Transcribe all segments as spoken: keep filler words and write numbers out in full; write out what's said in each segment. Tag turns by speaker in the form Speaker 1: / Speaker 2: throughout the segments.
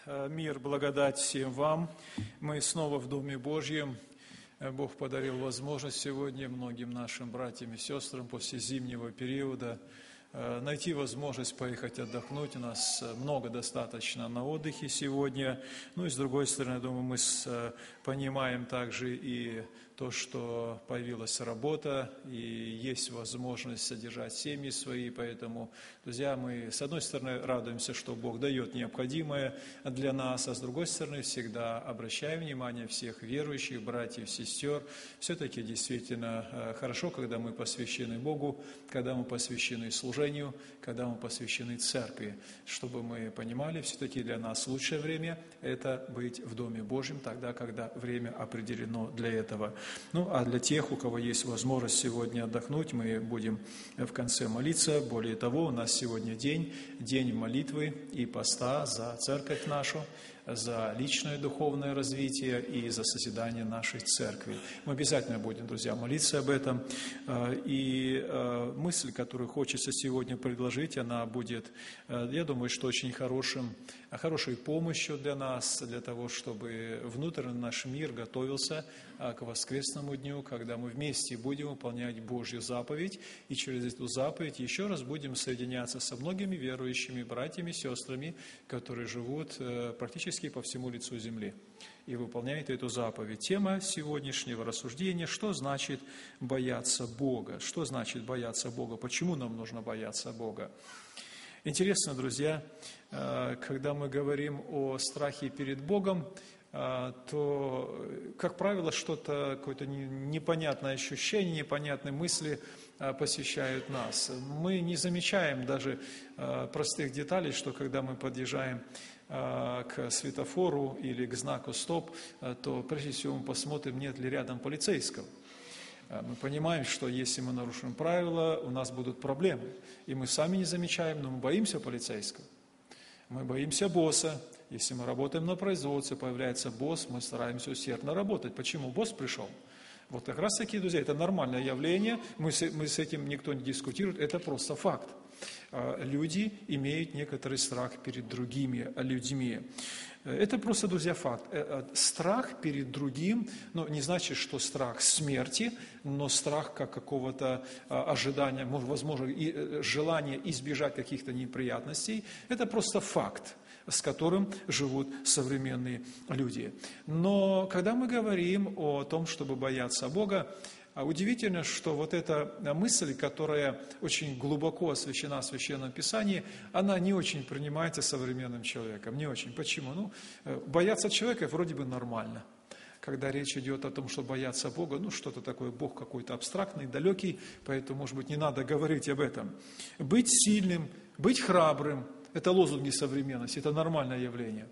Speaker 1: Мир, благодать всем вам. Мы снова в Доме Божьем. Бог подарил возможность сегодня многим нашим братьям и сестрам после зимнего периода найти возможность поехать отдохнуть. У нас много достаточно на отдыхе сегодня. Ну и с другой стороны, я думаю, мы понимаем также и то, что появилась работа и есть возможность содержать семьи свои. Поэтому, друзья, мы с одной стороны радуемся, что Бог дает необходимое для нас, а с другой стороны всегда обращаем внимание всех верующих, братьев, сестер. Все-таки действительно хорошо, когда мы посвящены Богу, когда мы посвящены служению, когда мы посвящены церкви, чтобы мы понимали, все-таки для нас лучшее время – это быть в Доме Божьем, тогда, когда время определено для этого. Ну, а для тех, у кого есть возможность сегодня отдохнуть, мы будем в конце молиться. Более того, у нас сегодня день, день молитвы и поста за церковь нашу, за личное духовное развитие и за созидание нашей церкви. Мы обязательно будем, друзья, молиться об этом. И мысль, которую хочется сегодня предложить, она будет, я думаю, что очень хорошим, хорошей помощью для нас, для того, чтобы внутренний наш мир готовился к воскресному дню, когда мы вместе будем выполнять Божью заповедь, и через эту заповедь еще раз будем соединяться со многими верующими братьями и сестрами, которые живут практически по всему лицу земли и выполняет эту заповедь. Тема сегодняшнего рассуждения: что значит бояться Бога? Что значит бояться Бога? Почему нам нужно бояться Бога? Интересно, друзья, когда мы говорим о страхе перед Богом, то, как правило, что-то, какое-то непонятное ощущение, непонятные мысли посещают нас. Мы не замечаем даже простых деталей, что когда мы подъезжаем к светофору или к знаку «Стоп», то прежде всего мы посмотрим, нет ли рядом полицейского. Мы понимаем, что если мы нарушим правила, у нас будут проблемы. И мы сами не замечаем, но мы боимся полицейского. Мы боимся босса. Если мы работаем на производстве, появляется босс, мы стараемся усердно работать. Почему? Босс пришел. Вот как раз таки, друзья, это нормальное явление, мы с, мы с этим никто не дискутирует, это просто факт. Люди имеют некоторый страх перед другими людьми. Это просто, друзья, факт. Страх перед другим, ну, не значит, что страх смерти, но страх как какого-то ожидания, возможно, и желание избежать каких-то неприятностей, это просто факт, с которым живут современные люди. Но когда мы говорим о том, чтобы бояться Бога, удивительно, что вот эта мысль, которая очень глубоко освящена в Священном Писании, она не очень принимается современным человеком. Не очень. Почему? Ну, бояться человека вроде бы нормально. Когда речь идет о том, что бояться Бога, ну, что-то такое, Бог какой-то абстрактный, далекий, поэтому, может быть, не надо говорить об этом. Быть сильным, быть храбрым – это лозунги современности, это нормальное явление.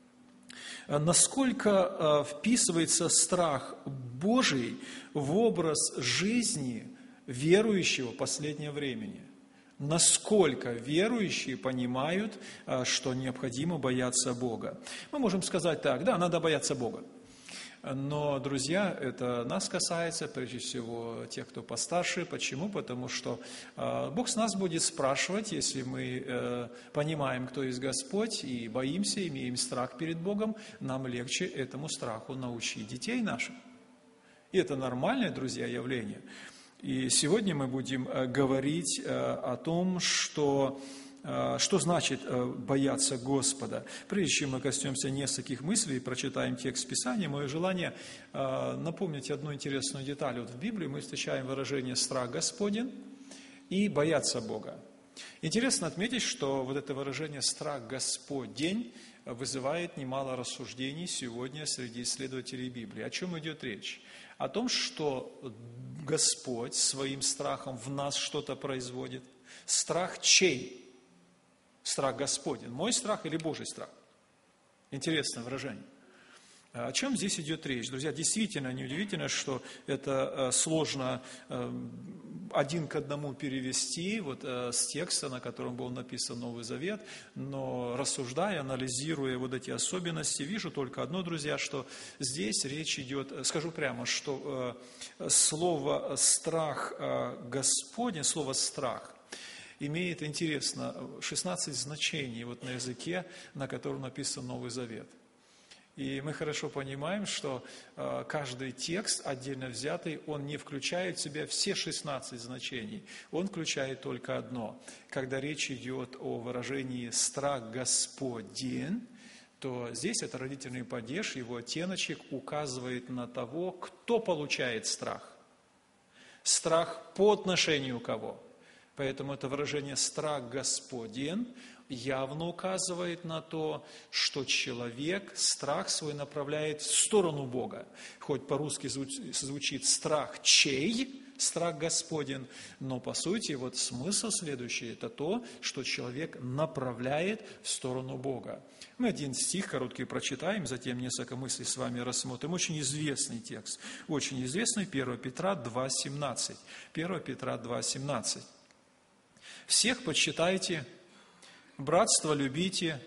Speaker 1: Насколько вписывается страх Божий в образ жизни верующего последнего времени? Насколько верующие понимают, что необходимо бояться Бога? Мы можем сказать так: да, надо бояться Бога. Но, друзья, это нас касается, прежде всего, тех, кто постарше. Почему? Потому что э, Бог с нас будет спрашивать, если мы э, понимаем, кто есть Господь, и боимся, имеем страх перед Богом, нам легче этому страху научить детей наших. И это нормальное, друзья, явление. И сегодня мы будем э, говорить э, о том, что... Что значит бояться Господа? Прежде чем мы коснемся нескольких мыслей и прочитаем текст Писания, мое желание напомнить одну интересную деталь. Вот в Библии мы встречаем выражение «страх Господень» и «бояться Бога». Интересно отметить, что вот это выражение «страх Господень» вызывает немало рассуждений сегодня среди исследователей Библии. О чем идет речь? О том, что Господь своим страхом в нас что-то производит. Страх чей? Страх Господень. Мой страх или Божий страх? Интересное выражение. О чем здесь идет речь? Друзья, действительно, неудивительно, что это сложно один к одному перевести вот с текста, на котором был написан Новый Завет, но рассуждая, анализируя вот эти особенности, вижу только одно, друзья, что здесь речь идет, скажу прямо, что слово «страх Господень», слово «страх» имеет, интересно, шестнадцать значений вот на языке, на котором написан Новый Завет. И мы хорошо понимаем, что э, каждый текст, отдельно взятый, он не включает в себя все шестнадцать значений. Он включает только одно. Когда речь идет о выражении «страх Господень», то здесь это родительный падеж, его оттеночек указывает на того, кто получает страх. Страх по отношению к кого? Поэтому это выражение «страх Господень» явно указывает на то, что человек страх свой направляет в сторону Бога. Хоть по-русски звучит «страх чей», страх Господень, но по сути вот смысл следующий – это то, что человек направляет в сторону Бога. Мы один стих короткий прочитаем, затем несколько мыслей с вами рассмотрим. Очень известный текст, очень известный, первое Петра два семнадцать. первое Петра два семнадцать. «Всех почитайте, братство любите,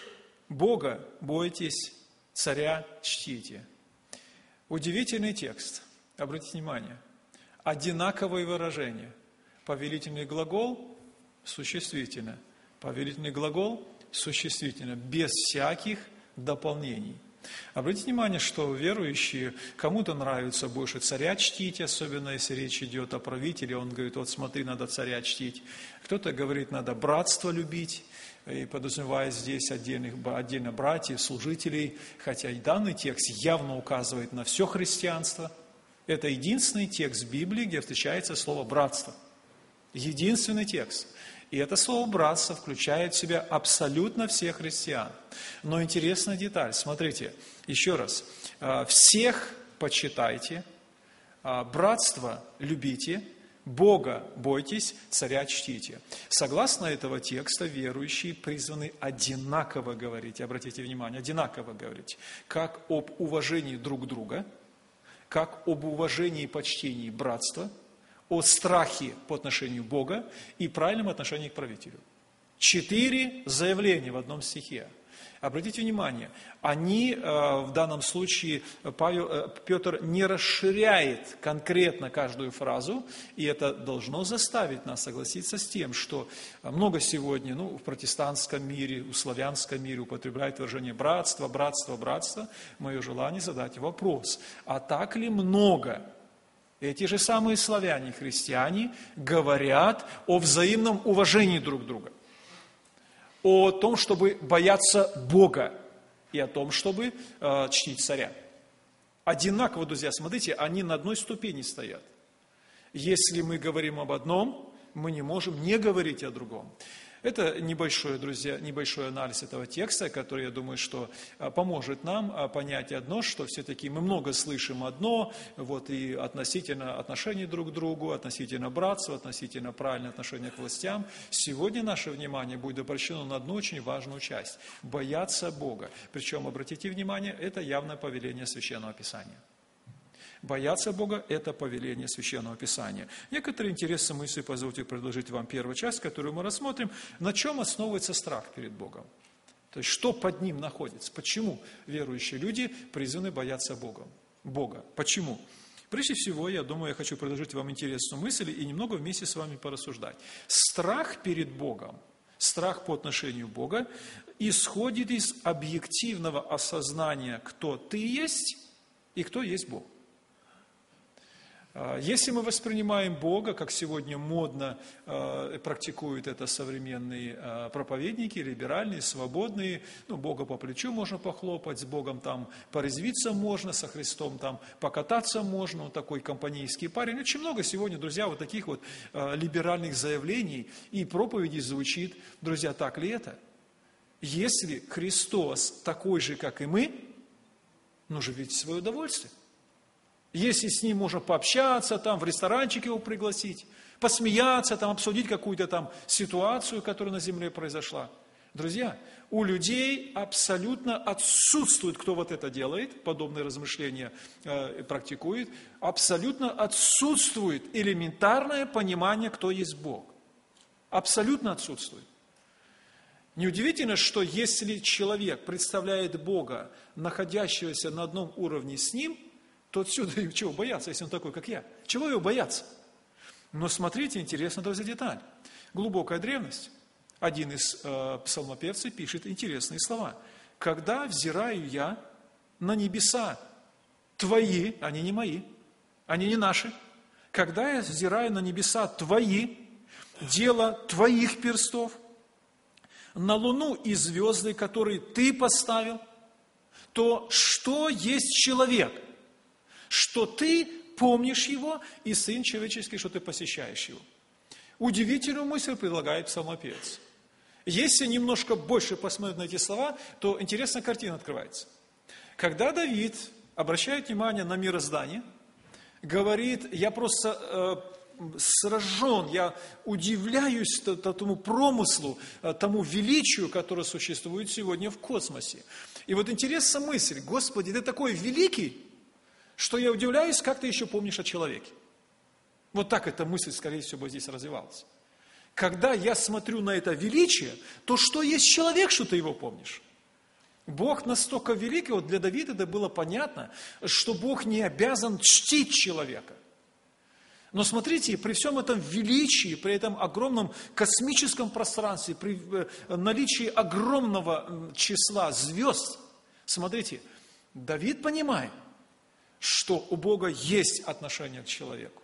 Speaker 1: Бога бойтесь, царя чтите». Удивительный текст, обратите внимание. Одинаковые выражения. Повелительный глагол – существительно. Повелительный глагол – существительно, без всяких дополнений. Обратите внимание, что верующие, кому-то нравится больше царя чтить, особенно если речь идет о правителе, он говорит, вот смотри, надо царя чтить. Кто-то говорит, надо братство любить, и подразумевает здесь отдельных, отдельно братьев, служителей, хотя и данный текст явно указывает на все христианство. Это единственный текст Библии, где встречается слово «братство». Единственный текст. И это слово «братство» включает в себя абсолютно всех христиан. Но интересная деталь, смотрите, еще раз. «Всех почитайте, братство любите, Бога бойтесь, царя чтите». Согласно этого текста, верующие призваны одинаково говорить, обратите внимание, одинаково говорить, как об уважении друг друга, как об уважении и почтении братства, о страхе по отношению к Богу и правильном отношении к правителю. Четыре заявления в одном стихе. Обратите внимание, они в данном случае, Павел, Петр не расширяет конкретно каждую фразу, и это должно заставить нас согласиться с тем, что много сегодня ну, в протестантском мире, в славянском мире употребляют выражение «братство, братство, братство». Мое желание задать вопрос, а так ли много эти же самые славяне, христиане, говорят о взаимном уважении друг друга? О том, чтобы бояться Бога, и о том, чтобы э, чтить царя. Одинаково, друзья, смотрите, они на одной ступени стоят. Если мы говорим об одном, мы не можем не говорить о другом. Это небольшой, друзья, небольшой анализ этого текста, который, я думаю, что поможет нам понять одно, что все-таки мы много слышим одно, вот и относительно отношений друг к другу, относительно братства, относительно правильного отношения к властям. Сегодня наше внимание будет обращено на одну очень важную часть – бояться Бога. Причем, обратите внимание, это явное повеление Священного Писания. Бояться Бога – это повеление Священного Писания. Некоторые интересные мысли позвольте предложить вам первую часть, которую мы рассмотрим. На чем основывается страх перед Богом? То есть, что под ним находится? Почему верующие люди призваны бояться Бога? Бога. Почему? Прежде всего, я думаю, я хочу предложить вам интересную мысль и немного вместе с вами порассуждать. Страх перед Богом, страх по отношению к Богу исходит из объективного осознания, кто ты есть и кто есть Бог. Если мы воспринимаем Бога, как сегодня модно э, практикуют это современные э, проповедники, либеральные, свободные, ну, Бога по плечу можно похлопать, с Богом там порезвиться можно, со Христом там покататься можно, он такой компанейский парень. Очень много сегодня, друзья, вот таких вот э, либеральных заявлений и проповедей звучит. Друзья, так ли это? Если Христос такой же, как и мы, ну, живите в свое удовольствие. Если с ним можно пообщаться, там, в ресторанчик его пригласить, посмеяться, там, обсудить какую-то там ситуацию, которая на земле произошла. Друзья, у людей абсолютно отсутствует, кто вот это делает, подобные размышления э, практикует, абсолютно отсутствует элементарное понимание, кто есть Бог. Абсолютно отсутствует. Неудивительно, что если человек представляет Бога, находящегося на одном уровне с ним, то отсюда чего бояться, если он такой, как я? Чего его бояться? Но смотрите, интересная, друзья, деталь. глубокая древность. Один из э, псалмопевцев пишет интересные слова. «Когда взираю я на небеса Твои, они не мои, они не наши, когда я взираю на небеса Твои, дело Твоих перстов, на луну и звезды, которые Ты поставил, то что есть человек, что Ты помнишь его, и Сын человеческий, что Ты посещаешь его». Удивительную мысль предлагает псалмопевец. Если немножко больше посмотреть на эти слова, то интересная картина открывается. Когда Давид обращает внимание на мироздание, говорит: я просто э, сражен, я удивляюсь тому промыслу, тому величию, которое существует сегодня в космосе. И вот интересная мысль: Господи, Ты такой великий, что я удивляюсь, как Ты еще помнишь о человеке. Вот так эта мысль, скорее всего, здесь развивалась. Когда я смотрю на это величие, то что есть человек, что Ты его помнишь? Бог настолько великий, вот для Давида это было понятно, что Бог не обязан чтить человека. Но смотрите, при всем этом величии, при этом огромном космическом пространстве, при наличии огромного числа звезд, смотрите, Давид понимает, что у Бога есть отношение к человеку.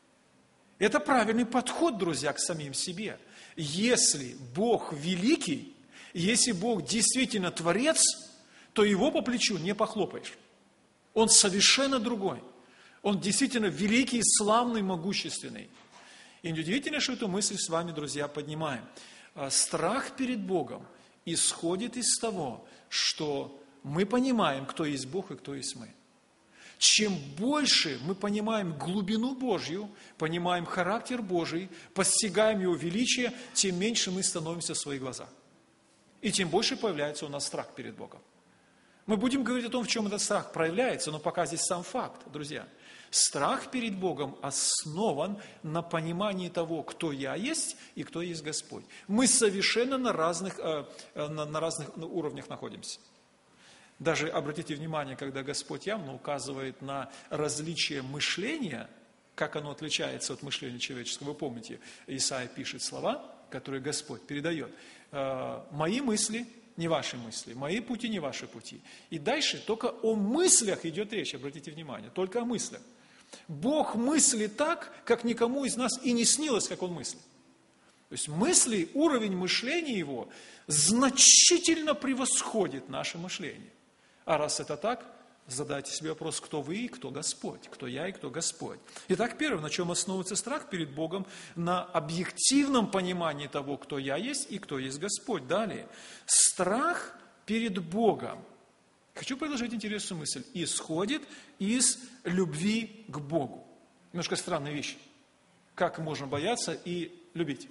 Speaker 1: Это правильный подход, друзья, к самим себе. Если Бог великий, если Бог действительно Творец, то Его по плечу не похлопаешь. Он совершенно другой. Он действительно великий, славный, могущественный. И неудивительно, что эту мысль с вами, друзья, поднимаем. Страх перед Богом исходит из того, что мы понимаем, кто есть Бог и кто есть мы. Чем больше мы понимаем глубину Божью, понимаем характер Божий, постигаем Его величие, тем меньше мы становимся в своих глазах. И тем больше появляется у нас страх перед Богом. Мы будем говорить о том, в чем этот страх проявляется, но пока здесь сам факт, друзья. Страх перед Богом основан на понимании того, кто я есть и кто есть Господь. Мы совершенно на разных, на, на разных уровнях находимся. Даже обратите внимание, когда Господь явно указывает на различие мышления, как оно отличается от мышления человеческого. Вы помните, Исаия пишет слова, которые Господь передает. «Мои мысли не ваши мысли, мои пути не ваши пути». И дальше только о мыслях идет речь, обратите внимание, только о мыслях. Бог мыслит так, как никому из нас и не снилось, как Он мыслит. То есть мысли, уровень мышления Его значительно превосходит наше мышление. А раз это так, задайте себе вопрос, кто вы и кто Господь, кто я и кто Господь. Итак, первое, на чем основывается страх перед Богом, на объективном понимании того, кто я есть и кто есть Господь. Далее, страх перед Богом, хочу предложить интересную мысль, исходит из любви к Богу. Немножко странная вещь. Как можно бояться и любить?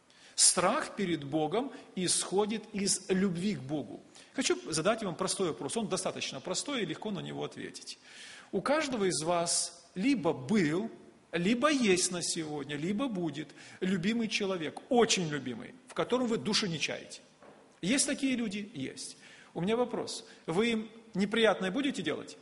Speaker 1: Страх перед Богом исходит из любви к Богу. Хочу задать вам простой вопрос. Он достаточно простой и легко на него ответить. У каждого из вас либо был, либо есть на сегодня, либо будет любимый человек, очень любимый, в котором вы души не чаете. Есть такие люди? Есть. У меня вопрос. Вы им неприятное будете делать?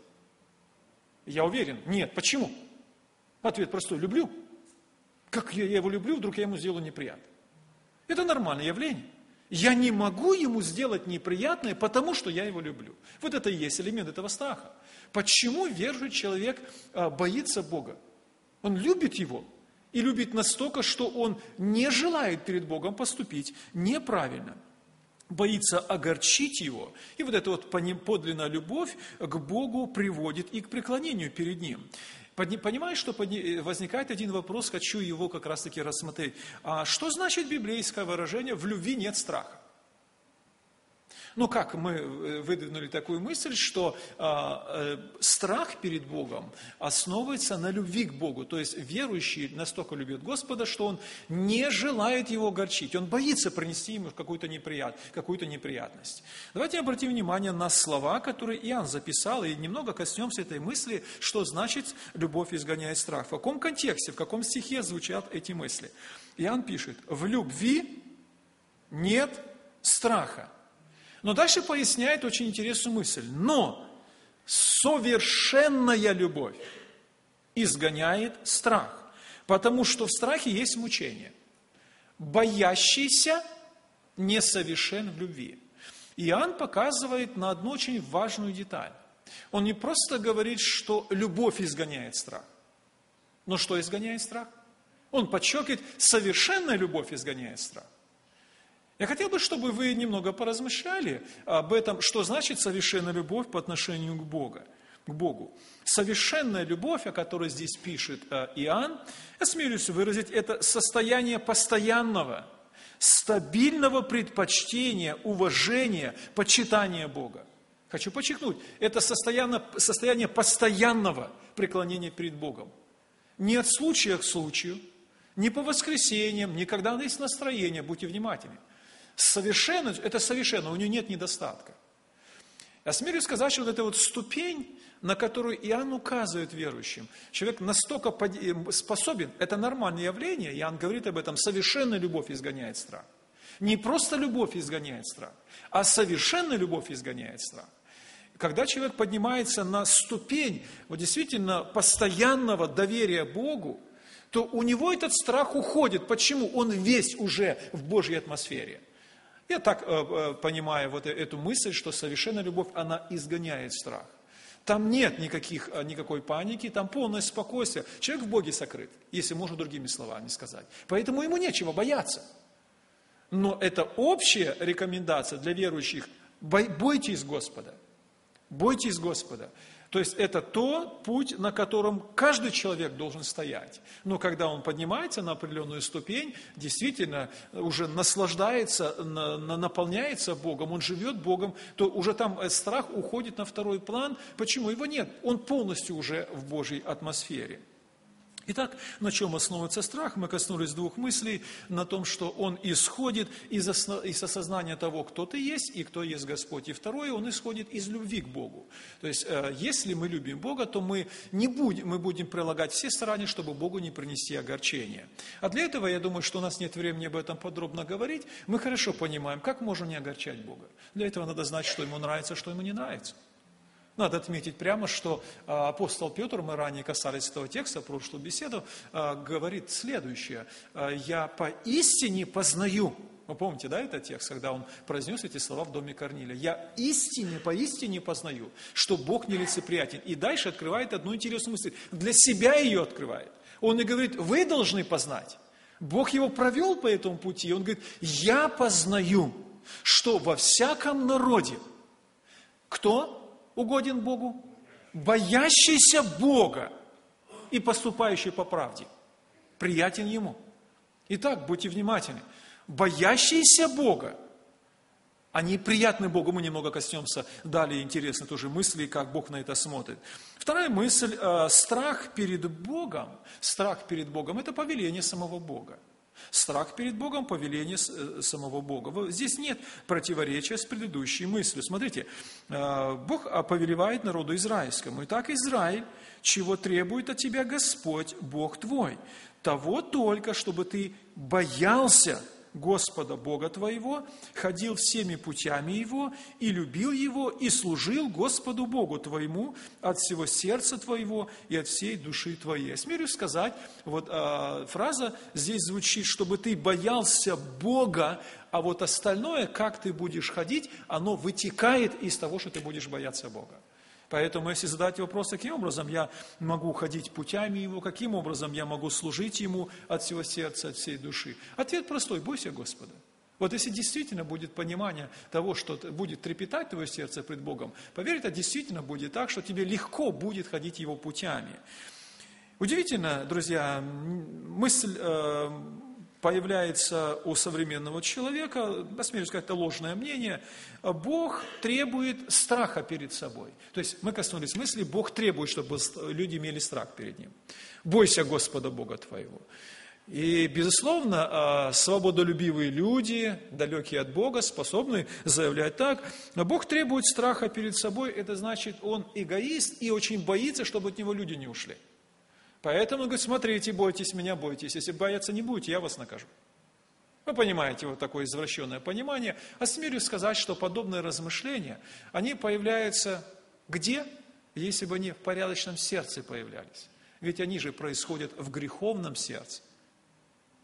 Speaker 1: Я уверен. Нет. Почему? Ответ простой. Люблю. Как я его люблю, вдруг я ему сделаю неприятно. Это нормальное явление. Я не могу ему сделать неприятное, потому что я его люблю. Вот это и есть элемент этого страха. Почему верующий человек боится Бога? Он любит Его. И любит настолько, что он не желает перед Богом поступить неправильно. Боится огорчить Его. И вот эта вот подлинная любовь к Богу приводит и к преклонению перед Ним. Понимаешь, что возникает один вопрос, хочу его как раз-таки рассмотреть. А что значит библейское выражение «в любви нет страха»? Ну как, мы выдвинули такую мысль, что э, э, страх перед Богом основывается на любви к Богу. То есть верующий настолько любит Господа, что он не желает Его огорчить. Он боится принести Ему какую-то неприят, какую-то неприятность. Давайте обратим внимание на слова, которые Иоанн записал, и немного коснемся этой мысли, что значит «любовь изгоняет страх». В каком контексте, в каком стихе звучат эти мысли? Иоанн пишет: «В любви нет страха». Но дальше поясняет очень интересную мысль. Но совершенная любовь изгоняет страх, потому что в страхе есть мучение. боящийся несовершен в любви. Иоанн показывает на одну очень важную деталь. Он не просто говорит, что любовь изгоняет страх. Но что изгоняет страх? Он подчеркивает, совершенная любовь изгоняет страх. Я хотел бы, чтобы вы немного поразмышляли об этом, что значит совершенная любовь по отношению к Богу. К Богу. Совершенная любовь, о которой здесь пишет Иоанн, я смелюсь выразить, это состояние постоянного, стабильного предпочтения, уважения, почитания Бога. Хочу подчеркнуть, это состояние, состояние постоянного преклонения перед Богом. Не от случая к случаю, не по воскресеньям, не когда есть настроение, будьте внимательны. Совершенно, это совершенно, у нее нет недостатка. Я смею сказать, что вот эта вот ступень, на которую Иоанн указывает верующим, человек настолько способен, это нормальное явление, Иоанн говорит об этом, совершенная любовь изгоняет страх. Не просто любовь изгоняет страх, а совершенная любовь изгоняет страх. Когда человек поднимается на ступень вот действительно постоянного доверия Богу, то у него этот страх уходит. Почему? Он весь уже в Божьей атмосфере. Я так э, понимаю вот эту мысль, что совершенная любовь, она изгоняет страх. Там нет никаких, никакой паники, там полное спокойствие. Человек в Боге сокрыт, если можно другими словами сказать. Поэтому ему нечего бояться. Но это общая рекомендация для верующих. Бойтесь Господа. Бойтесь Господа. То есть это тот путь, на котором каждый человек должен стоять. Но когда он поднимается на определенную ступень, действительно уже наслаждается, наполняется Богом, он живет Богом, то уже там страх уходит на второй план. Почему? Его нет. Он полностью уже в Божьей атмосфере. Итак, на чем основывается страх? Мы коснулись двух мыслей, на том, что он исходит из, осно... из осознания того, кто ты есть и кто есть Господь. И второе, он исходит из любви к Богу. То есть, если мы любим Бога, то мы, не будем, мы будем прилагать все старания, чтобы Богу не принести огорчения. А для этого, я думаю, что у нас нет времени об этом подробно говорить. Мы хорошо понимаем, как можно не огорчать Бога. Для этого надо знать, что ему нравится, что ему не нравится. Надо отметить прямо, что апостол Петр, мы ранее касались этого текста, прошлую беседу, говорит следующее. «Я поистине познаю». Вы помните, да, этот текст, когда он произнес эти слова в доме Корнилия? «Я истине, поистине познаю, что Бог нелицеприятен». И дальше открывает одну интересную мысль. Для себя ее открывает. Он и говорит, вы должны познать. Бог его провел по этому пути. И он говорит, я познаю, что во всяком народе, кто угоден Богу? Боящийся Бога и поступающий по правде. Приятен Ему. Итак, будьте внимательны. Боящиеся Бога, они приятны Богу. Мы немного коснемся далее интересной тоже мысли, как Бог на это смотрит. Вторая мысль. Страх перед Богом. Страх перед Богом – это повеление самого Бога. Страх перед Богом – повеление самого Бога. Здесь нет противоречия с предыдущей мыслью. Смотрите, Бог повелевает народу израильскому. Итак, Израиль, чего требует от тебя Господь, Бог твой? Того только, чтобы ты боялся Господа Бога твоего, ходил всеми путями Его, и любил Его, и служил Господу Богу твоему от всего сердца твоего и от всей души твоей. Я смею сказать, вот а, фраза здесь звучит, чтобы ты боялся Бога, а вот остальное, как ты будешь ходить, оно вытекает из того, что ты будешь бояться Бога. Поэтому, если задать вопрос, каким образом я могу ходить путями Его, каким образом я могу служить Ему от всего сердца, от всей души? Ответ простой – бойся Господа. Вот если действительно будет понимание того, что будет трепетать твое сердце пред Богом, поверь, это действительно будет так, что тебе легко будет ходить Его путями. Удивительно, друзья, мысль э, появляется у современного человека, осмелюсь сказать, это ложное мнение. Бог требует страха перед собой. То есть мы коснулись мысли, Бог требует, чтобы люди имели страх перед Ним. Бойся Господа Бога твоего. И, безусловно, свободолюбивые люди, далекие от Бога, способны заявлять так. Но Бог требует страха перед собой, это значит, Он эгоист и очень боится, чтобы от Него люди не ушли. Поэтому он говорит, смотрите, бойтесь меня, бойтесь. Если бояться не будете, я вас накажу. Вы понимаете вот такое извращенное понимание. Осмелюсь сказать, что подобные размышления, они появляются где? Если бы они в порядочном сердце появлялись. Ведь они же происходят в греховном сердце.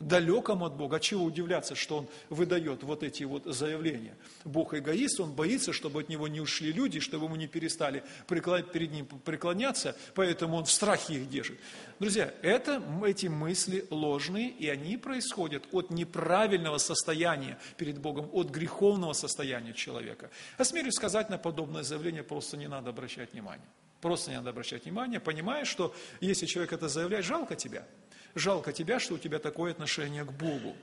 Speaker 1: далеком от Бога. А чего удивляться, что он выдает вот эти вот заявления? Бог эгоист, он боится, чтобы от него не ушли люди, чтобы ему не перестали перед ним преклоняться, поэтому он в страхе их держит. Друзья, это, эти мысли ложные, и они происходят от неправильного состояния перед Богом, от греховного состояния человека. Осмелюсь сказать, на подобное заявление просто не надо обращать внимания. Просто не надо обращать внимания, понимая, что если человек это заявляет, жалко тебя. Жалко тебя, что у тебя такое отношение к Богу.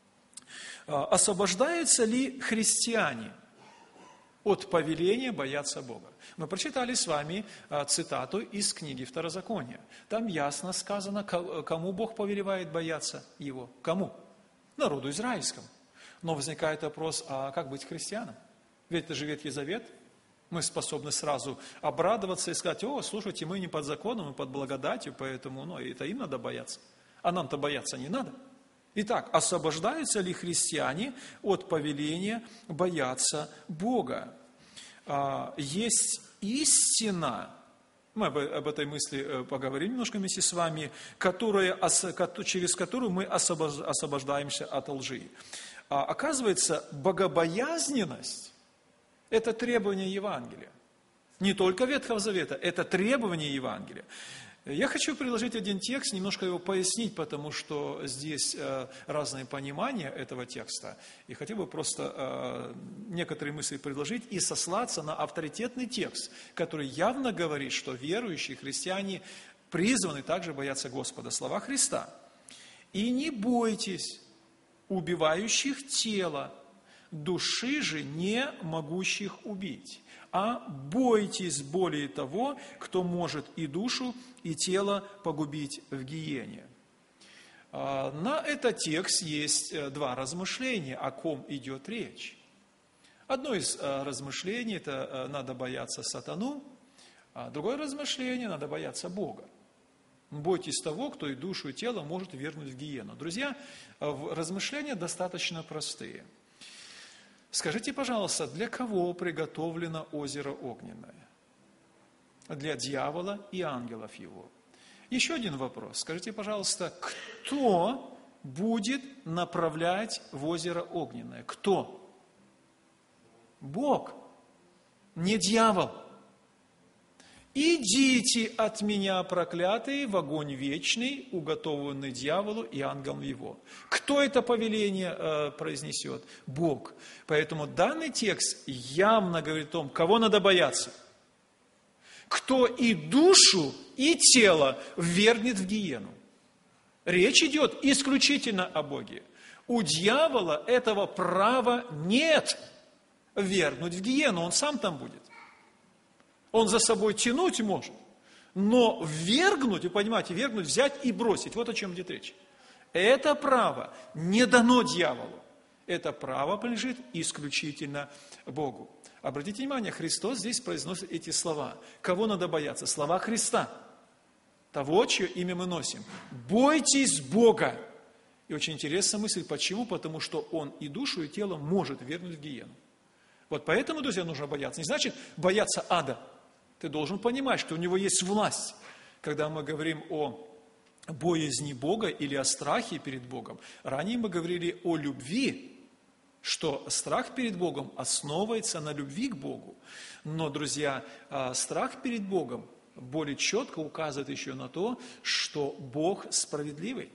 Speaker 1: Освобождаются ли христиане от повеления бояться Бога? Мы прочитали с вами цитату из книги Второзакония. Там ясно сказано, кому Бог повелевает бояться Его. Кому? Народу израильскому. Но возникает вопрос, а как быть христианам? Ведь это же Ветхий Завет. Мы способны сразу обрадоваться и сказать: о, слушайте, мы не под законом, мы под благодатью, поэтому ну, это им надо бояться. А нам-то бояться не надо. Итак, освобождаются ли христиане от повеления бояться Бога? Есть истина, мы об этой мысли поговорим немножко вместе с вами, которая, через которую мы освобождаемся от лжи. Оказывается, богобоязненность – это требование Евангелия. Не только Ветхого Завета, это требование Евангелия. Я хочу предложить один текст, немножко его пояснить, потому что здесь разные понимания этого текста. И хотел бы просто некоторые мысли предложить и сослаться на авторитетный текст, который явно говорит, что верующие христиане призваны также бояться Господа. Слова Христа. «И не бойтесь убивающих тело, души же не могущих убить, а бойтесь более того, кто может и душу, и тело погубить в гиене». На этот текст есть два размышления, о ком идет речь. Одно из размышлений – это надо бояться сатану, а другое размышление – надо бояться Бога. Бойтесь того, кто и душу, и тело может вернуть в гиену. Друзья, размышления достаточно простые. Скажите, пожалуйста, для кого приготовлено озеро огненное? Для дьявола и ангелов его. Еще один вопрос. Скажите, пожалуйста, кто будет направлять в озеро огненное? Кто? Бог, не дьявол. «Идите от меня, проклятые, в огонь вечный, уготованный дьяволу и ангелам его». Кто это повеление э, произнесет? Бог. Поэтому данный текст явно говорит о том, кого надо бояться. Кто и душу, и тело ввергнет в гиену. Речь идет исключительно о Боге. У дьявола этого права нет ввергнуть в гиену, он сам там будет. Он за собой тянуть может, но ввергнуть, вы понимаете, ввергнуть, взять и бросить. Вот о чем идет речь. Это право не дано дьяволу. Это право принадлежит исключительно Богу. Обратите внимание, Христос здесь произносит эти слова. Кого надо бояться? Слова Христа. Того, чье имя мы носим. Бойтесь Бога. И очень интересная мысль. Почему? Потому что Он и душу, и тело может ввергнуть в гиену. Вот поэтому, друзья, нужно бояться. Не значит бояться ада. Ты должен понимать, что у него есть власть. Когда мы говорим о боязни Бога или о страхе перед Богом, ранее мы говорили о любви, что страх перед Богом основывается на любви к Богу. Но, друзья, страх перед Богом более четко указывает еще на то, что Бог справедливый.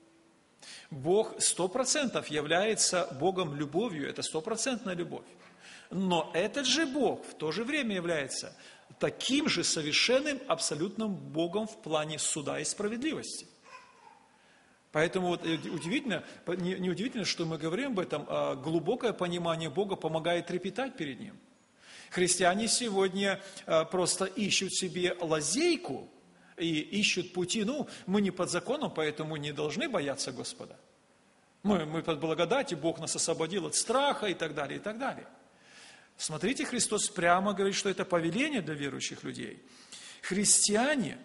Speaker 1: Бог сто процентов является Богом любовью, это стопроцентная любовь. Но этот же Бог в то же время является таким же совершенным, абсолютным Богом в плане суда и справедливости. Поэтому вот удивительно, не удивительно, что мы говорим об этом, а глубокое понимание Бога помогает трепетать перед Ним. Христиане сегодня просто ищут себе лазейку и ищут пути. Ну, мы не под законом, поэтому не должны бояться Господа. Мы, мы под благодатью, Бог нас освободил от страха и так далее, и так далее. Смотрите, Христос прямо говорит, что это повеление для верующих людей. Христиане,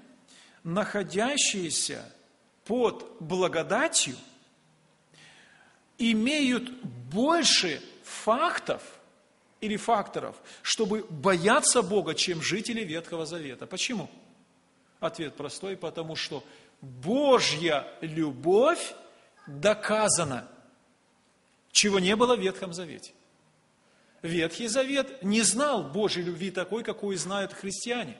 Speaker 1: находящиеся под благодатью, имеют больше фактов или факторов, чтобы бояться Бога, чем жители Ветхого Завета. Почему? Ответ простой, потому что Божья любовь доказано, чего не было в Ветхом Завете. Ветхий Завет не знал Божьей любви такой, какую знают христиане.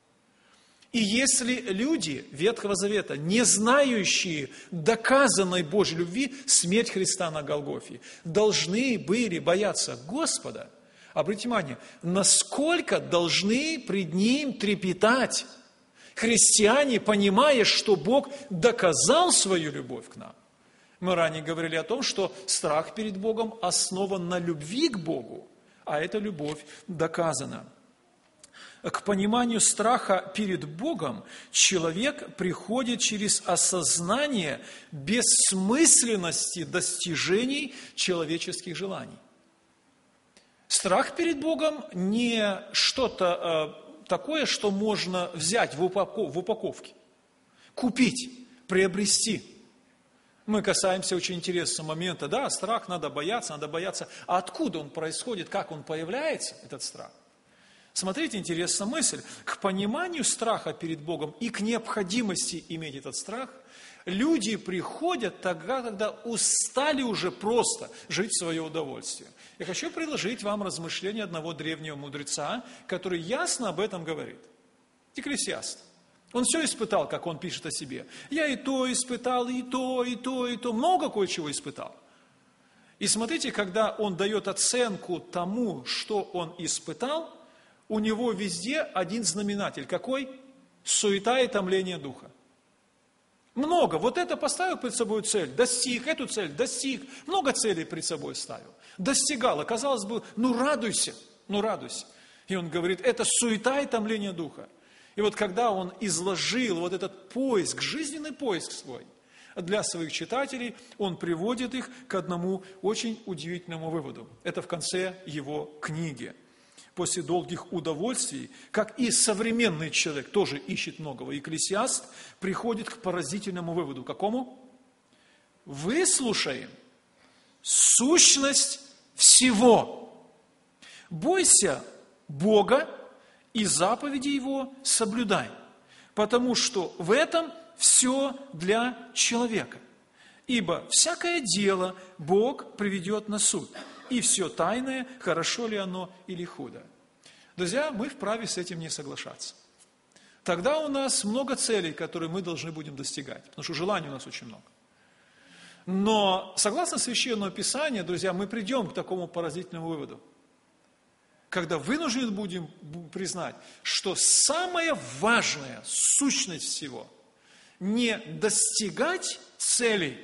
Speaker 1: И если люди Ветхого Завета, не знающие доказанной Божьей любви, смерть Христа на Голгофе, должны были бояться Господа, обратите внимание, насколько должны пред Ним трепетать христиане, понимая, что Бог доказал свою любовь к нам. Мы ранее говорили о том, что страх перед Богом основан на любви к Богу, а эта любовь доказана. К пониманию страха перед Богом человек приходит через осознание бессмысленности достижений человеческих желаний. Страх перед Богом не что-то э, такое, что можно взять в, упаков, в упаковке, купить, приобрести. Мы касаемся очень интересного момента. Да, страх надо бояться, надо бояться. А откуда он происходит, как он появляется, этот страх? Смотрите, интересная мысль. К пониманию страха перед Богом и к необходимости иметь этот страх люди приходят тогда, когда устали уже просто жить в свое удовольствие. Я хочу предложить вам размышление одного древнего мудреца, который ясно об этом говорит. Екклесиаст. Он все испытал, как он пишет о себе. Я и то испытал, и то, и то, и то. Много кое-чего испытал. И смотрите, когда он дает оценку тому, что он испытал, у него везде один знаменатель. Какой? Суета и томление духа. Много. Вот это поставил перед собой цель, достиг, эту цель достиг. Много целей перед собой ставил. Достигал. И казалось бы, ну радуйся, ну радуйся. И он говорит, это суета и томление духа. И вот когда он изложил вот этот поиск, жизненный поиск свой для своих читателей, он приводит их к одному очень удивительному выводу. Это в конце его книги. После долгих удовольствий, как и современный человек тоже ищет многого, Екклесиаст приходит к поразительному выводу. Какому? Выслушаем сущность всего. Бойся Бога и заповеди Его соблюдай, потому что в этом все для человека. Ибо всякое дело Бог приведет на суд, и все тайное, хорошо ли оно или худо. Друзья, мы вправе с этим не соглашаться. Тогда у нас много целей, которые мы должны будем достигать, потому что желаний у нас очень много. Но, согласно Священному Писанию, друзья, мы придем к такому поразительному выводу, когда вынуждены будем признать, что самая важная сущность всего не достигать целей.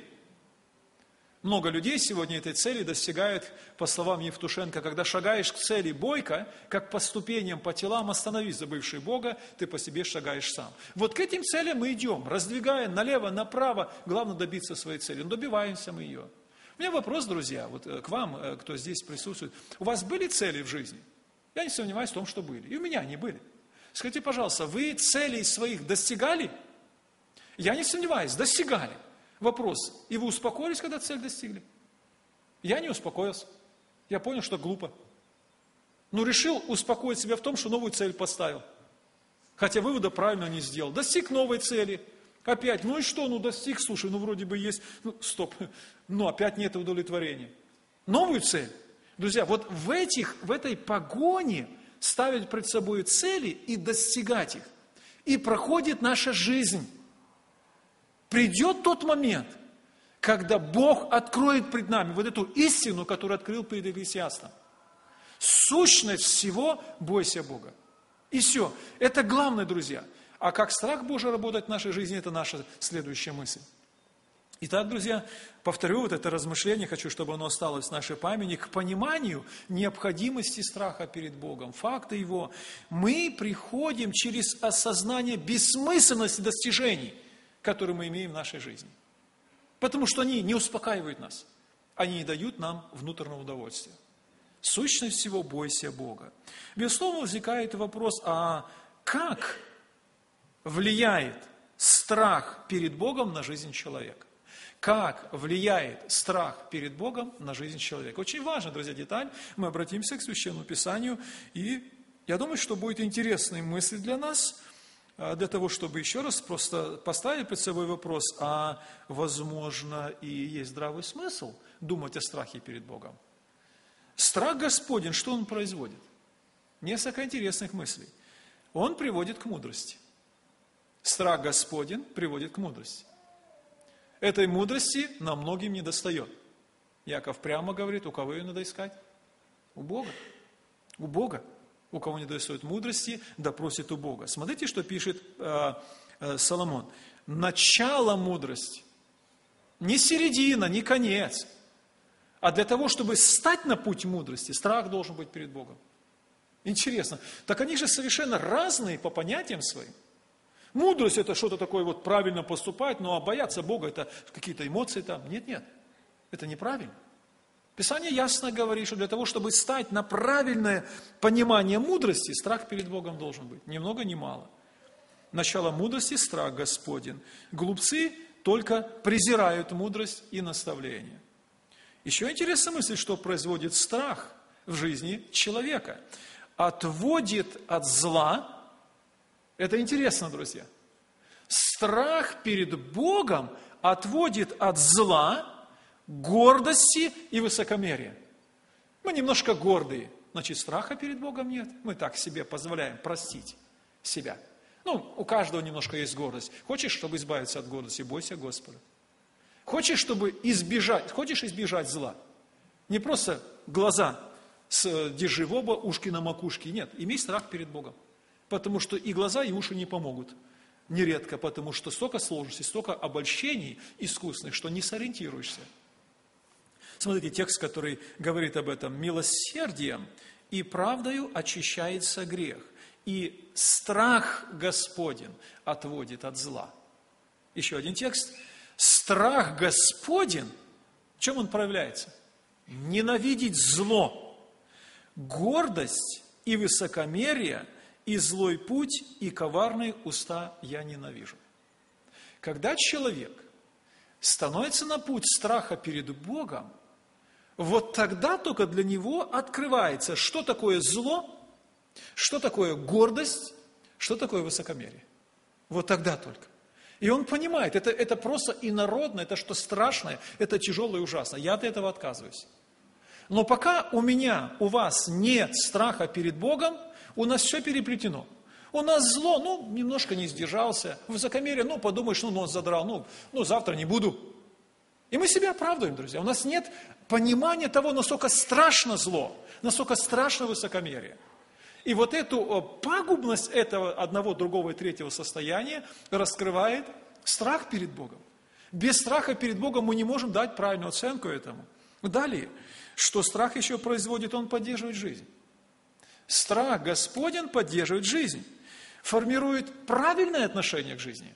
Speaker 1: Много людей сегодня этой цели достигают, по словам Евтушенко, когда шагаешь к цели бойко, как по ступеням, по телам, остановись, забывший Бога, ты по себе шагаешь сам. Вот к этим целям мы идем, раздвигая налево, направо, главное добиться своей цели. Но добиваемся мы ее. У меня вопрос, друзья, вот к вам, кто здесь присутствует. У вас были цели в жизни? Я не сомневаюсь в том, что были. И у меня они были. Скажите, пожалуйста, вы целей своих достигали? Я не сомневаюсь, достигали. Вопрос, и вы успокоились, когда цель достигли? Я не успокоился. Я понял, что глупо. Но решил успокоить себя в том, что новую цель поставил. Хотя вывода правильно не сделал. Достиг новой цели. Опять, ну и что, ну достиг, слушай, ну вроде бы есть, ну стоп, но опять нет удовлетворения. Новую цель. Друзья, вот в, этих, в этой погоне ставить перед собой цели и достигать их. И проходит наша жизнь. Придет тот момент, когда Бог откроет пред нами вот эту истину, которую открыл перед Екклесиастом. Сущность всего – бойся Бога. И все. Это главное, друзья. А как страх Божий работает в нашей жизни – это наша следующая мысль. Итак, друзья, повторю вот это размышление, хочу, чтобы оно осталось в нашей памяти, к пониманию необходимости страха перед Богом, факта его. Мы приходим через осознание бессмысленности достижений, которые мы имеем в нашей жизни. Потому что они не успокаивают нас. Они не дают нам внутреннего удовольствия. Сущность всего – бойся Бога. Безусловно, возникает вопрос, а как влияет страх перед Богом на жизнь человека? Как влияет страх перед Богом на жизнь человека? Очень важная, друзья, деталь. Мы обратимся к Священному Писанию, и я думаю, что будет интересная мысль для нас. для того, чтобы еще раз просто поставить перед собой вопрос, а возможно и есть здравый смысл думать о страхе перед Богом. Страх Господень, что он производит? Несколько интересных мыслей. Он приводит к мудрости. Страх Господень приводит к мудрости. Этой мудрости нам многим не достает. Яков прямо говорит, у кого ее надо искать? У Бога. У Бога. У кого не достает мудрости, да просит у Бога. Смотрите, что пишет э, э, Соломон. Начало мудрости. Не середина, не конец. А для того, чтобы стать на путь мудрости, страх должен быть перед Богом. Интересно. Так они же совершенно разные по понятиям своим. Мудрость это что-то такое вот правильно поступать, ну а бояться Бога это какие-то эмоции там. Нет, нет. Это неправильно. Писание ясно говорит, что для того, чтобы стать на правильное понимание мудрости, страх перед Богом должен быть. Ни много, ни мало. Начало мудрости – страх Господень. Глупцы только презирают мудрость и наставление. Еще интересная мысль, что производит страх в жизни человека. Отводит от зла. Это интересно, друзья. Страх перед Богом отводит от зла, гордости и высокомерия. Мы немножко гордые, значит, страха перед Богом нет. Мы так себе позволяем простить себя. Ну, у каждого немножко есть гордость. Хочешь, чтобы избавиться от гордости, бойся Господа. Хочешь, чтобы избежать, хочешь избежать зла? Не просто глаза с, держи в оба, ушки на макушке. Нет, имей страх перед Богом. Потому что и глаза, и уши не помогут. Нередко, потому что столько сложностей, столько обольщений искусных, что не сориентируешься. Смотрите, текст, который говорит об этом. «Милосердием и правдою очищается грех, и страх Господень отводит от зла». Еще один текст. «Страх Господень», в чем он проявляется? Ненавидеть зло, гордость и высокомерие, и злой путь, и коварные уста я ненавижу». Когда человек становится на путь страха перед Богом, вот тогда только для него открывается, что такое зло, что такое гордость, что такое высокомерие. Вот тогда только. И он понимает, это, это просто инородно, это что страшное, это тяжелое и ужасно. Я от этого отказываюсь. Но пока у меня, у вас нет страха перед Богом, у нас все переплетено. У нас зло, ну, немножко не сдержался. Высокомерие, ну, подумаешь, ну, нос задрал, ну, ну, завтра не буду. И мы себя оправдываем, друзья. У нас нет понимания того, насколько страшно зло, насколько страшно высокомерие. И вот эту пагубность этого одного, другого и третьего состояния раскрывает страх перед Богом. Без страха перед Богом мы не можем дать правильную оценку этому. Далее, что страх еще производит, он поддерживает жизнь. Страх Господень поддерживает жизнь, формирует правильное отношение к жизни.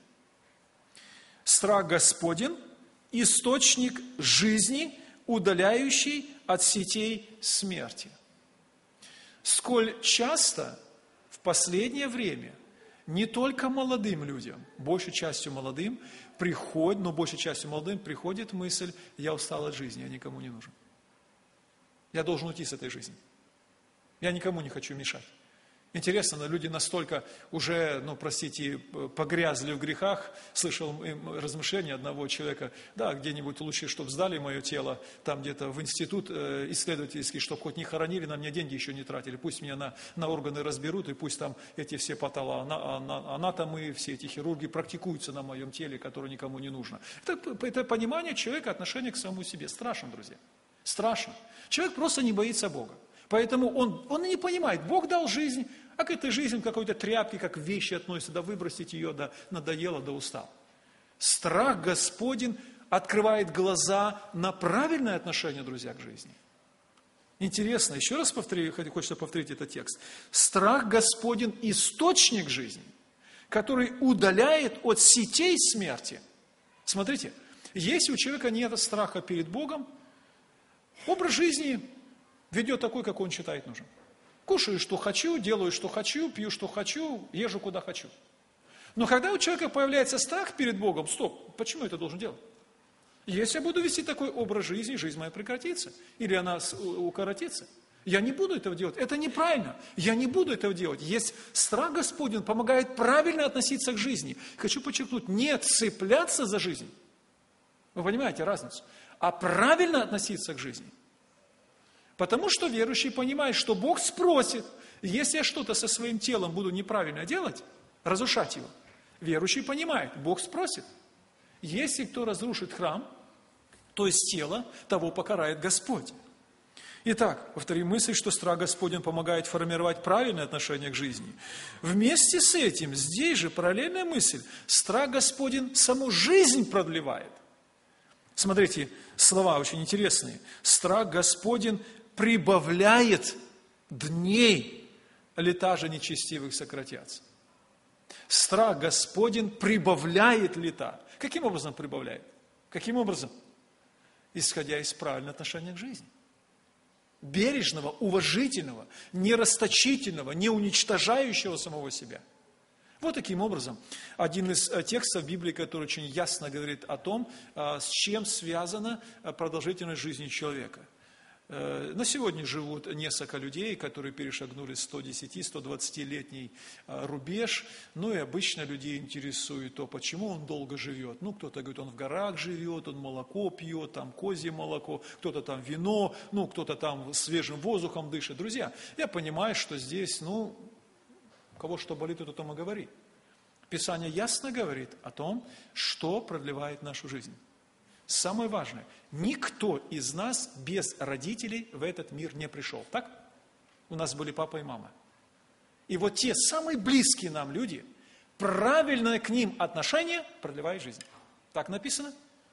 Speaker 1: Страх Господень – источник жизни, удаляющий от сетей смерти. Сколь часто в последнее время не только молодым людям, большей частью молодым, приходит, но большей частью молодым приходит мысль: я устал от жизни, я никому не нужен. Я должен уйти с этой жизни. Я никому не хочу мешать. Интересно, но люди настолько уже, ну, простите, погрязли в грехах. Слышал размышления одного человека: да, где-нибудь лучше, чтобы сдали мое тело, там где-то в институт исследовательский, чтобы хоть не хоронили, на меня деньги еще не тратили. Пусть меня на, на органы разберут, и пусть там эти все патологоанатомы, все эти хирурги практикуются на моем теле, которое никому не нужно. Это, это понимание человека, отношение к самому себе. Страшно, друзья. Страшно. Человек просто не боится Бога. Поэтому он, он и не понимает, Бог дал жизнь, а к этой жизни какой-то тряпки, как вещи относятся, да выбросить ее, да надоело, да устал. Страх Господень открывает глаза на правильное отношение, друзья, к жизни. Интересно, еще раз повторю, хочется повторить этот текст. Страх Господень – источник жизни, который удаляет от сетей смерти. Смотрите, если у человека нет страха перед Богом, образ жизни ведет такой, как он считает нужным. Кушаю, что хочу, делаю, что хочу, пью, что хочу, езжу, куда хочу. Но когда у человека появляется страх перед Богом, стоп, почему я это должен делать? Если я буду вести такой образ жизни, жизнь моя прекратится. Или она укоротится. Я не буду этого делать. Это неправильно. Я не буду этого делать. Есть страх Господень, он помогает правильно относиться к жизни. Хочу подчеркнуть, не цепляться за жизнь. Вы понимаете разницу? А правильно относиться к жизни. Потому что верующий понимает, что Бог спросит, если я что-то со своим телом буду неправильно делать, разрушать его. Верующий понимает, Бог спросит. Если кто разрушит храм, то есть тело, того покарает Господь. Итак, повторим мысль, что страх Господень помогает формировать правильное отношение к жизни. Вместе с этим, здесь же параллельная мысль, страх Господень саму жизнь продлевает. Смотрите, слова очень интересные. Страх Господень прибавляет дней, лета же нечестивых сократятся. Страх Господень прибавляет лета. Каким образом прибавляет? Каким образом? Исходя из правильного отношения к жизни. Бережного, уважительного, не расточительного, не уничтожающего самого себя. Вот таким образом, один из текстов Библии, который очень ясно говорит о том, с чем связана продолжительность жизни человека. На сегодня живут несколько людей, которые перешагнули сто десять - сто двадцатилетний рубеж. Ну и обычно людей интересует то, почему он долго живет. Ну, кто-то говорит, он в горах живет, он молоко пьет, там козье молоко, кто-то там вино, ну, кто-то там свежим воздухом дышит. Друзья, я понимаю, что здесь, ну, у кого что болит, тот о том и говорит. Писание ясно говорит о том, что продлевает нашу жизнь. Самое важное, никто из нас без родителей в этот мир не пришел. Так? У нас были папа и мама. И вот те самые близкие нам люди, правильное к ним отношение продлевает жизнь. Так написано.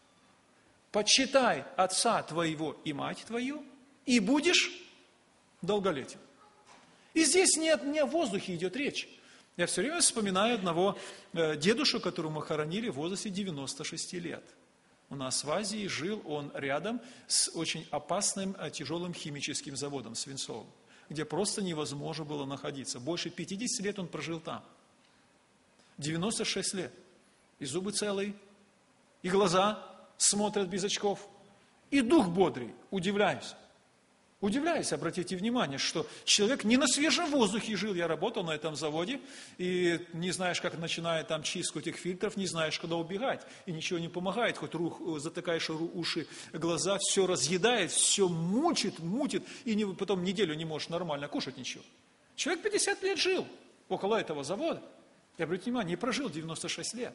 Speaker 1: Почитай отца твоего и мать твою, и будешь долголетен. И здесь не, не о воздухе идет речь. Я все время вспоминаю одного дедушу, которого мы хоронили в возрасте девяноста шести лет. У нас в Азии жил он рядом с очень опасным, тяжелым химическим заводом, свинцовым, где просто невозможно было находиться. Больше пятидесяти лет он прожил там. девяносто шесть лет. И зубы целые, и глаза смотрят без очков, и дух бодрый. Удивляюсь. Удивляюсь, обратите внимание, что человек не на свежем воздухе жил. Я работал на этом заводе, и не знаешь, как начинает там чистку этих фильтров, не знаешь, куда убегать. И ничего не помогает, хоть рух, затыкаешь уши, глаза, все разъедает, все мучит, мутит, и не, потом неделю не можешь нормально кушать ничего. Человек пятьдесят лет жил около этого завода. И обратите внимание, не прожил девяносто шесть лет.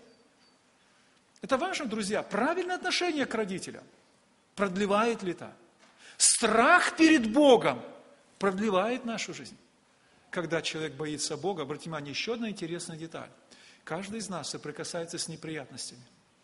Speaker 1: Это важно, друзья, правильное отношение к родителям продлевает лета. Страх перед Богом продлевает нашу жизнь. Когда человек боится Бога, обратите внимание, еще одна интересная деталь. Каждый из нас соприкасается с неприятностями.